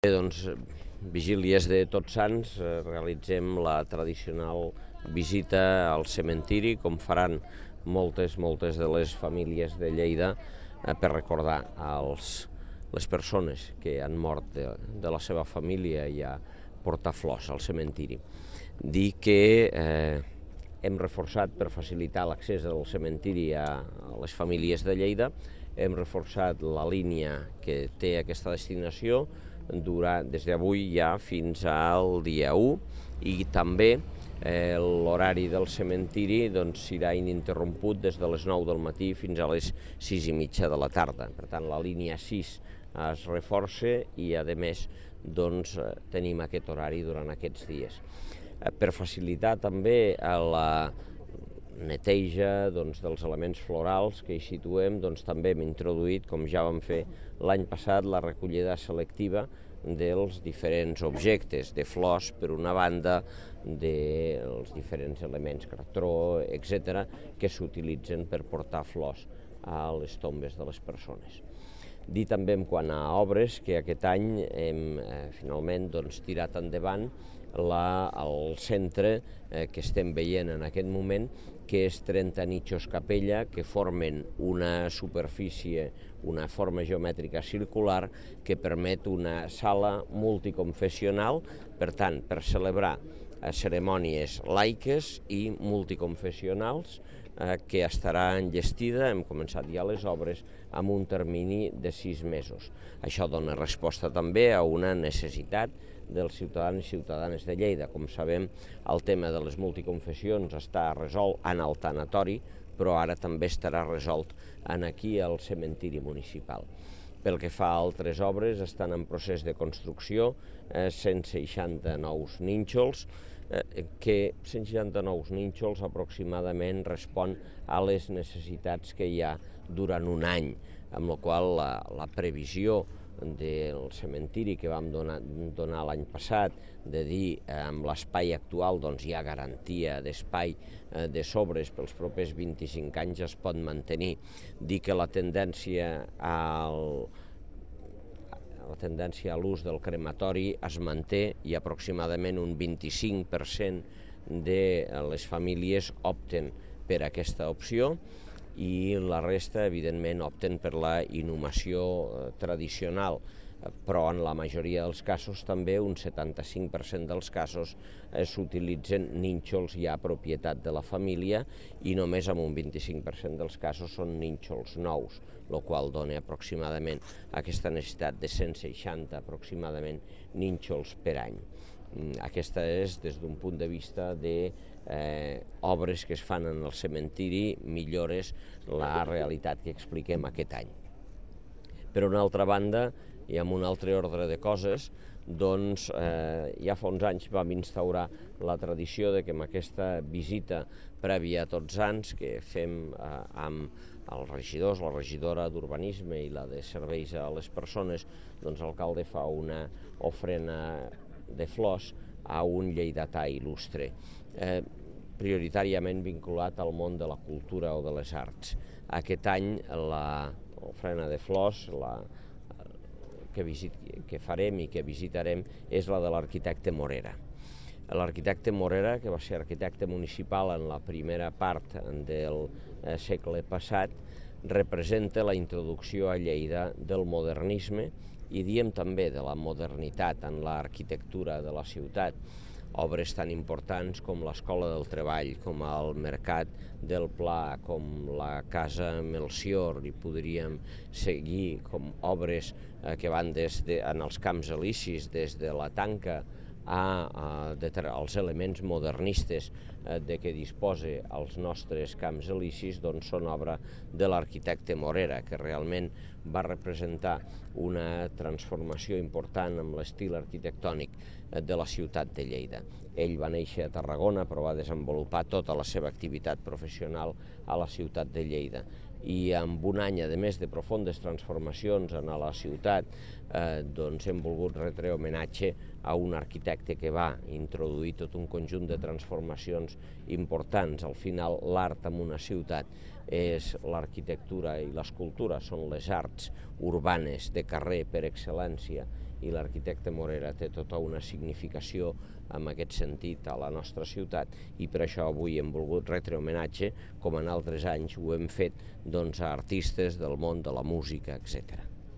Doncs, vigílies de Tots Sants, realitzem la tradicional visita al cementiri, com faran moltes de les famílies de Lleida, per recordar les persones que han mort de la seva família i a portar flors al cementiri. Dir que hem reforçat per facilitar l'accés al cementiri a les famílies de Lleida, hem reforçat la línia que té aquesta destinació des d'avui ja fins al dia 1 i també l'horari del cementiri serà ininterromput des de les 9 del matí fins a les 6:30 de la tarda. Per tant, la línia 6 es reforça i, a més, tenim aquest horari durant aquests dies. Per facilitar també la neteja dels elements florals que hi situem, també hem introduït, com ja vam fer l'any passat, la recollida selectiva dels diferents objectes, de flors per una banda, dels diferents elements, cartró, etc., que s'utilitzen per portar flors a les tombes de les persones. Dir també en quant a obres que aquest any hem finalment tirat endavant el centre que estem veient en aquest moment, que és 30 nichos capella que formen una superfície, una forma geomètrica circular que permet una sala multiconfessional, per tant, per celebrar cerimònies laiques i multiconfessionals, que estarà enllestida, hem començat ja les obres, amb un termini de 6 mesos. Això dona resposta també a una necessitat dels ciutadans i ciutadanes de Lleida. Com sabem, el tema de les multiconfessions està resolt en el tanatori, però ara també estarà resolt aquí al cementiri municipal. Pel que fa a altres obres, estan en procés de construcció 160 nous nínxols, que 160 nous nínxols aproximadament respon a les necessitats que hi ha durant un any, amb la qual la previsió del cementiri que vam donar l'any passat, de dir amb l'espai actual hi ha garantia d'espai de sobres pels propers 25 anys es pot mantenir. Dir que la tendència a l'ús del crematori es manté i aproximadament un 25% de les famílies opten per aquesta opció i la resta, evidentment, opten per la inhumació tradicional, però en la majoria dels casos també, un 75% dels casos, s'utilitzen nínxols ja propietat de la família i només en un 25% dels casos són nínxols nous, el qual dona aproximadament aquesta necessitat de 160 aproximadament nínxols per any. Aquesta és, des d'un punt de vista d'obres que es fan en el cementiri, millores la realitat que expliquem aquest any. Per una altra banda, i amb un altre ordre de coses, ja fa uns anys vam instaurar la tradició de que amb aquesta visita prèvia a Tots Sants que fem amb els regidors, la regidora d'Urbanisme i la de Serveis a les Persones, l'alcalde fa una ofrena de flors a un lleidatà il·lustre, prioritàriament vinculat al món de la cultura o de les arts. Aquest any l'ofrena de flors que farem i que visitarem és la de l'arquitecte Morera. L'arquitecte Morera, que va ser arquitecte municipal en la primera part del segle passat, representa la introducció a Lleida del modernisme i diem també de la modernitat en l'arquitectura de la ciutat. Obres tan importants com l'Escola del Treball, com el Mercat del Pla, com la Casa Melcior, i podríem seguir com obres que van en els camps elisis, des de la tanca als elements modernistes de què disposa els nostres camps elisis, són obra de l'arquitecte Morera, que realment va representar una transformació important amb l'estil arquitectònic de la ciutat de Lleida. Ell va néixer a Tarragona, però va desenvolupar tota la seva activitat professional a la ciutat de Lleida. I amb un any, a més de profundes transformacions a la ciutat, hem volgut retre homenatge a un arquitecte que va introduir tot un conjunt de transformacions importants. Al final, l'art en una ciutat és l'arquitectura i l'escultura, són les arts urbanes de carrer per excel·lència i l'arquitecte Morera té tota una significació en aquest sentit a la nostra ciutat, i per això avui hem volgut retre homenatge, com en altres anys ho hem fet, a artistes del món de la música, etc.